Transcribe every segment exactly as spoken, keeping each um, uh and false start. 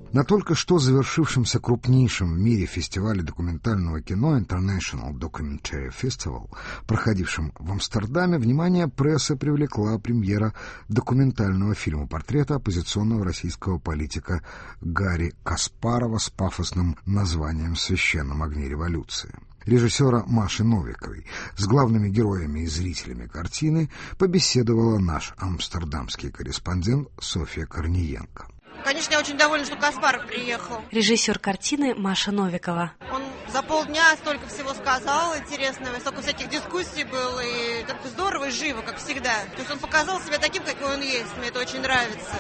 На только что завершившемся крупнейшем в мире фестивале документального кино International Documentary Festival, проходившем в Амстердаме, внимание прессы привлекла премьера документального фильма портрета оппозиционного российского политика Гарри Каспарова с пафосным названием «В священном огне революции». Режиссера Маши Новиковой. С главными героями и зрителями картины побеседовала наш амстердамский корреспондент Софья Корниенко. Конечно, я очень довольна, что Каспаров приехал. Режиссер картины Маша Новикова. Он за полдня столько всего сказал интересного, столько всяких дискуссий было, и как-то здорово и живо, как всегда. То есть он показал себя таким, какой он есть, мне это очень нравится.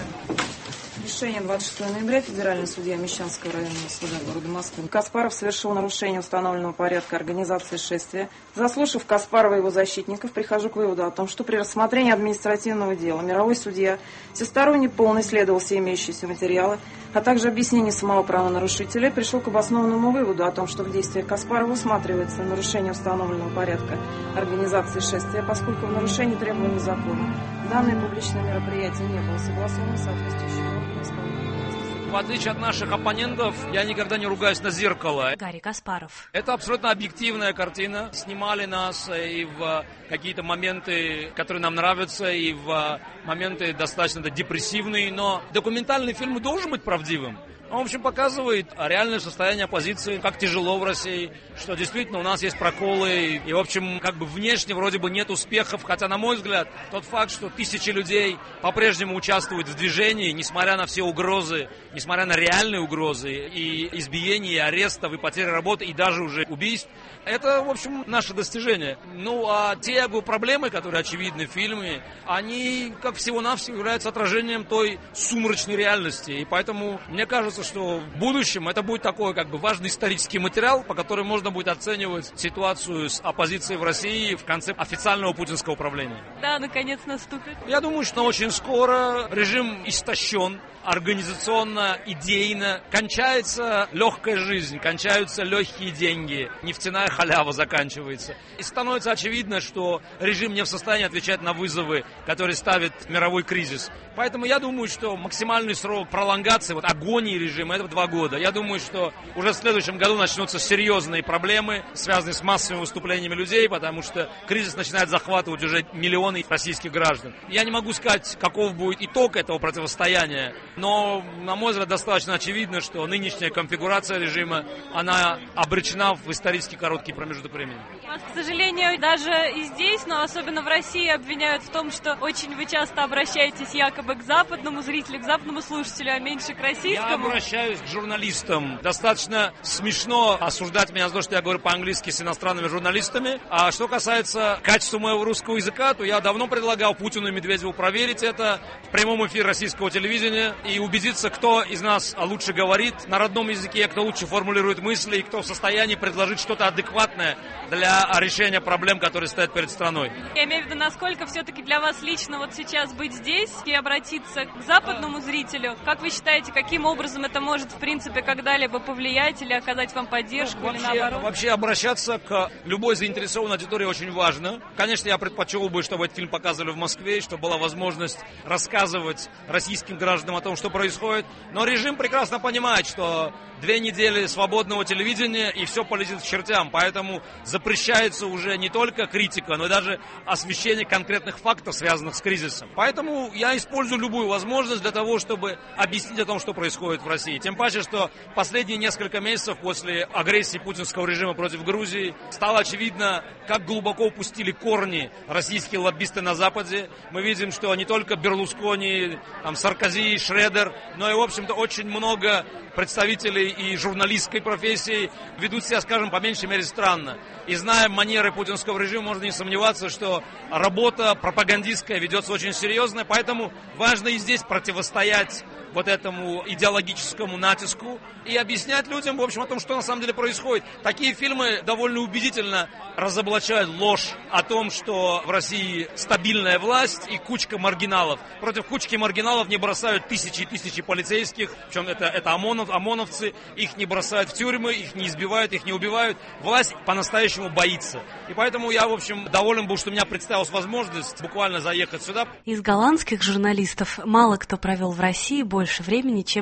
Решение двадцать шестого ноября федеральный судья Мещанского районного суда города Москвы. Каспаров совершил нарушение установленного порядка организации шествия. Заслушав Каспарова и его защитников, прихожу к выводу о том, что при рассмотрении административного дела мировой судья всесторонне полно исследовал все имеющиеся материалы, а также объяснение самого правонарушителя, пришел к обоснованному выводу о том, что в действиях Каспарова усматривается нарушение установленного порядка организации шествия, поскольку в нарушении требований закона данное публичное мероприятие не было согласовано с соответствующим органом исполнения. В отличие от наших оппонентов, я никогда не ругаюсь на зеркало. Гарри Каспаров. Это абсолютно объективная картина. Снимали нас и в какие-то моменты, которые нам нравятся, и в моменты достаточно депрессивные, но документальный фильм должен быть правдивым. Он, в общем, показывает реальное состояние оппозиции, как тяжело в России, что действительно у нас есть проколы, и, в общем, как бы внешне вроде бы нет успехов, хотя, на мой взгляд, тот факт, что тысячи людей по-прежнему участвуют в движении, несмотря на все угрозы, несмотря на реальные угрозы, и избиения, и арестов, и потери работы, и даже уже убийств, это, в общем, наше достижение. Ну, а те проблемы, которые очевидны в фильме, они, как всего-навсего, являются отражением той сумрачной реальности, и поэтому, мне кажется, что в будущем это будет такой как бы важный исторический материал, по которому можно будет оценивать ситуацию с оппозицией в России в конце официального путинского правления. Да, наконец наступит. Я думаю, что очень скоро режим истощен, организационно, идейно. Кончается легкая жизнь, кончаются легкие деньги, нефтяная халява заканчивается. И становится очевидно, что режим не в состоянии отвечать на вызовы, которые ставит мировой кризис. Поэтому я думаю, что максимальный срок пролонгации, вот агонии режима, это два года. Я думаю, что уже в следующем году начнутся серьезные проблемы, связанные с массовыми выступлениями людей, потому что кризис начинает захватывать уже миллионы российских граждан. Я не могу сказать, каков будет итог этого противостояния, но, на мой взгляд, достаточно очевидно, что нынешняя конфигурация режима, она обречена в исторически короткий промежуток времени. Вас, к сожалению, даже и здесь, но особенно в России, обвиняют в том, что очень вы часто обращаетесь якобы к западному зрителю, к западному слушателю, а меньше к российскому. Я обращаюсь к журналистам. Достаточно смешно осуждать меня за то, что я говорю по-английски с иностранными журналистами. А что касается качества моего русского языка, то я давно предлагал Путину и Медведеву проверить это в прямом эфире российского телевидения и убедиться, кто из нас лучше говорит на родном языке, кто лучше формулирует мысли и кто в состоянии предложить что-то адекватное для решения проблем, которые стоят перед страной. Я имею в виду, насколько все-таки для вас лично вот сейчас быть здесь и обратиться к западному зрителю. Как вы считаете, каким образом это может, в принципе, когда-либо повлиять или оказать вам поддержку, ну, или вообще, наоборот? Вообще обращаться к любой заинтересованной аудитории очень важно. Конечно, я предпочел бы, чтобы этот фильм показывали в Москве, чтобы была возможность рассказывать российским гражданам о том, что происходит. Но режим прекрасно понимает, что две недели свободного телевидения и все полетит к чертям. Поэтому запрещается уже не только критика, но и даже освещение конкретных фактов, связанных с кризисом. Поэтому я использую любую возможность для того, чтобы объяснить о том, что происходит в России. Тем паче, что последние несколько месяцев после агрессии путинского режима против Грузии стало очевидно, как глубоко упустили корни российские лоббисты на Западе. Мы видим, что не только Берлускони, там, Саркози, Шредер, но и, в общем-то, очень много представителей и журналистской профессии ведут себя, скажем, по меньшей мере странно. И зная манеры путинского режима, можно не сомневаться, что работа пропагандистская ведется очень серьезно, поэтому важно и здесь противостоять вот этому идеологическому натиску и объяснять людям, в общем, о том, что на самом деле происходит. Такие фильмы довольно убедительно разоблачают ложь о том, что в России стабильная власть и кучка маргиналов. Против кучки маргиналов не бросают тысячи и тысячи полицейских, причем это, это ОМОНов, ОМОНовцы, их не бросают в тюрьмы, их не избивают, их не убивают. Власть по-настоящему боится. И поэтому я, в общем, доволен был, что у меня представилась возможность буквально заехать сюда. Из голландских журналистов мало кто провел в России больше времени, чем Дирк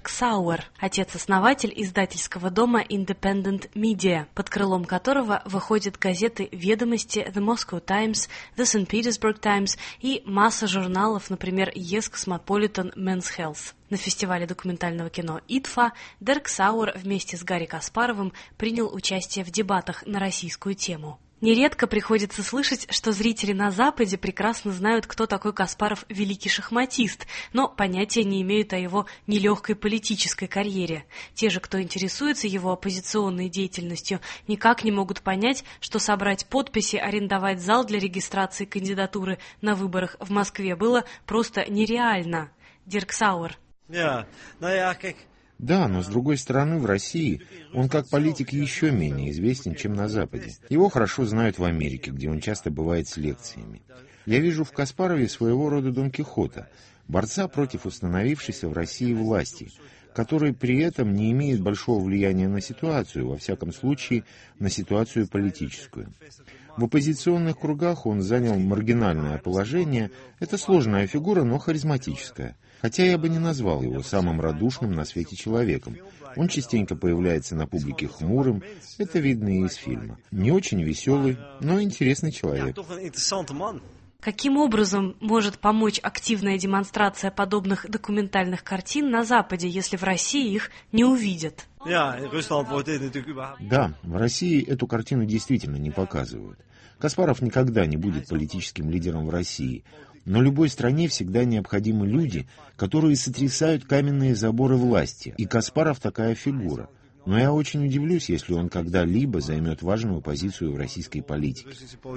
Дирк Сауэр, отец-основатель издательского дома Independent Media, под крылом которого выходят газеты «Ведомости», The Moscow Times, The Saint Petersburg Times и масса журналов, например, Yes Cosmopolitan, Men's Health. На фестивале документального кино ай ди эф а Дирк Сауэр вместе с Гарри Каспаровым принял участие в дебатах на российскую тему. Нередко приходится слышать, что зрители на Западе прекрасно знают, кто такой Каспаров великий шахматист, но понятия не имеют о его нелегкой политической карьере. Те же, кто интересуется его оппозиционной деятельностью, никак не могут понять, что собрать подписи, арендовать зал для регистрации кандидатуры на выборах в Москве было просто нереально. Дирк Сауэр. Yeah. No, yeah, как... Да, но с другой стороны, в России он как политик еще менее известен, чем на Западе. Его хорошо знают в Америке, где он часто бывает с лекциями. Я вижу в Каспарове своего рода Дон Кихота, борца против установившейся в России власти, который при этом не имеет большого влияния на ситуацию, во всяком случае, на ситуацию политическую. В оппозиционных кругах он занял маргинальное положение. Это сложная фигура, но харизматическая. Хотя я бы не назвал его самым радушным на свете человеком. Он частенько появляется на публике хмурым, это видно и из фильма. Не очень веселый, но интересный человек. Каким образом может помочь активная демонстрация подобных документальных картин на Западе, если в России их не увидят? Да, в России эту картину действительно не показывают. Каспаров никогда не будет политическим лидером в России, но любой стране всегда необходимы люди, которые сотрясают каменные заборы власти, и Каспаров такая фигура. Но я очень удивлюсь, если он когда-либо займет важную позицию в российской политике.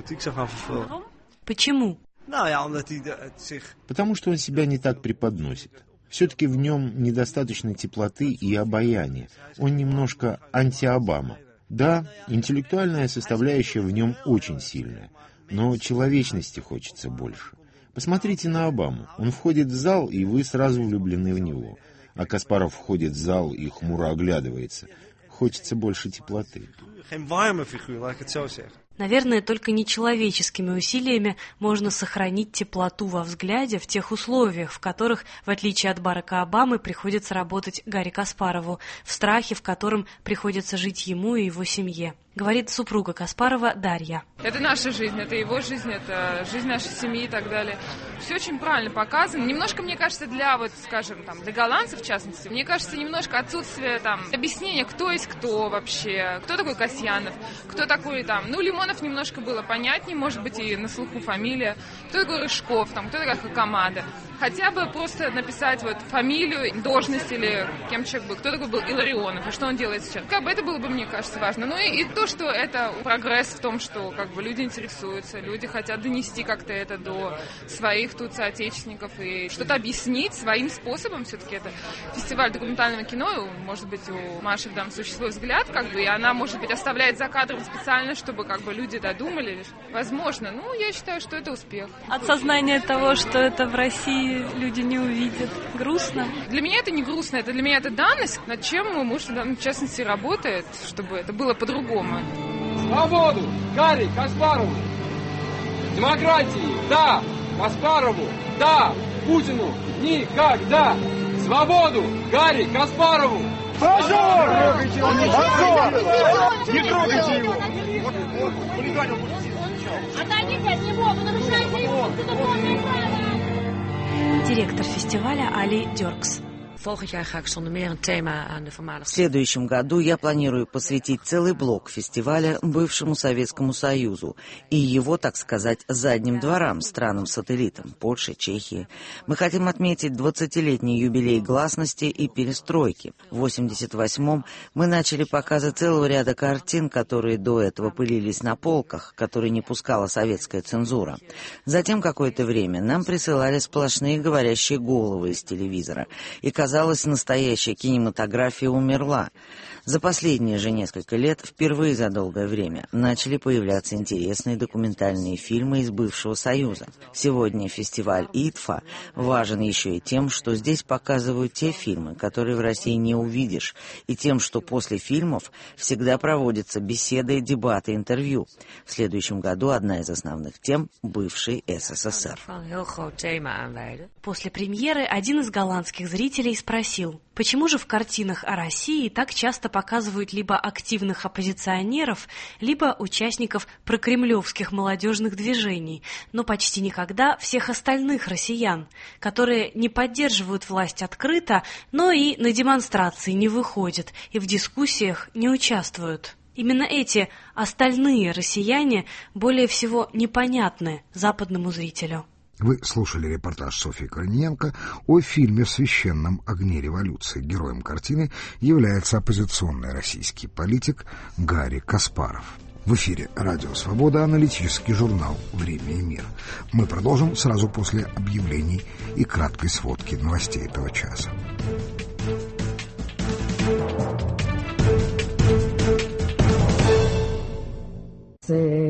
Почему? Потому что он себя не так преподносит. Все-таки в нем недостаточно теплоты и обаяния. Он немножко анти-Обама. Да, интеллектуальная составляющая в нем очень сильная, но человечности хочется больше. Посмотрите на Обаму. Он входит в зал, и вы сразу влюблены в него. А Каспаров входит в зал и хмуро оглядывается. Хочется больше теплоты. Наверное, только нечеловеческими усилиями можно сохранить теплоту во взгляде в тех условиях, в которых, в отличие от Барака Обамы, приходится работать Гарри Каспарову, в страхе, в котором приходится жить ему и его семье. Говорит супруга Каспарова Дарья. Это наша жизнь, это его жизнь, это жизнь нашей семьи и так далее. Все очень правильно показано. Немножко, мне кажется, для, вот, скажем, там, для голландцев, в частности, мне кажется, немножко отсутствие там объяснения, кто есть кто вообще, кто такой Касьянов, кто такой там, ну, Лимонов немножко было понятнее, может быть, и на слуху фамилия, кто такой Рыжков, там, кто такая Хакамада. Хотя бы просто написать вот фамилию, должность или кем человек был, кто такой был Илларионов и что он делает сейчас. Как бы это было бы, мне кажется, важно. Ну и, и то, что это прогресс в том, что как бы люди интересуются, люди хотят донести как-то это до своих тут соотечественников и что-то объяснить своим способом. Все-таки это фестиваль документального кино, может быть, у Маши в данном случае свой взгляд, как бы, и она, может быть, оставляет за кадром специально, чтобы как бы люди додумали. Возможно. Ну, я считаю, что это успех. От сознания того, что это в России люди не увидят. Грустно? Для меня это не грустно, это для меня это данность, над чем мой муж, в частности, работает, чтобы это было по-другому. Свободу! Гарри Каспарову! Демократии! Да! Каспарову! Да! Путину! Никогда! Свободу! Гарри Каспарову! Позор! Не трогайте его! Отойдите от него! Вы нарушаете его конституционное право! Директор фестиваля Али Дёркс. В следующем году я планирую посвятить целый блок фестиваля бывшему Советскому Союзу и его, так сказать, задним дворам, странам-сателлитам, Польше, Чехии. Мы хотим отметить двадцатилетний юбилей гласности и перестройки. В восемьдесят восьмом мы начали показы целого ряда картин, которые до этого пылились на полках, которые не пускала советская цензура. Затем какое-то время нам присылали сплошные говорящие головы из телевизора, и казалось, настоящая кинематография умерла. За последние же несколько лет, впервые за долгое время, начали появляться интересные документальные фильмы из бывшего Союза. Сегодня фестиваль ай ди эф а важен еще и тем, что здесь показывают те фильмы, которые в России не увидишь, и тем, что после фильмов всегда проводятся беседы, дебаты, интервью. В следующем году одна из основных тем – бывший эс эс эс эр. После премьеры один из голландских зрителей спросил: Почему же в картинах о России так часто показывают либо активных оппозиционеров, либо участников прокремлевских молодежных движений, но почти никогда всех остальных россиян, которые не поддерживают власть открыто, но и на демонстрации не выходят и в дискуссиях не участвуют? Именно эти остальные россияне более всего непонятны западному зрителю. Вы слушали репортаж Софьи Корниенко о фильме «В священном огне революции». Героем картины является оппозиционный российский политик Гарри Каспаров. В эфире «Радио Свобода», аналитический журнал «Время и мир». Мы продолжим сразу после объявлений и краткой сводки новостей этого часа. Say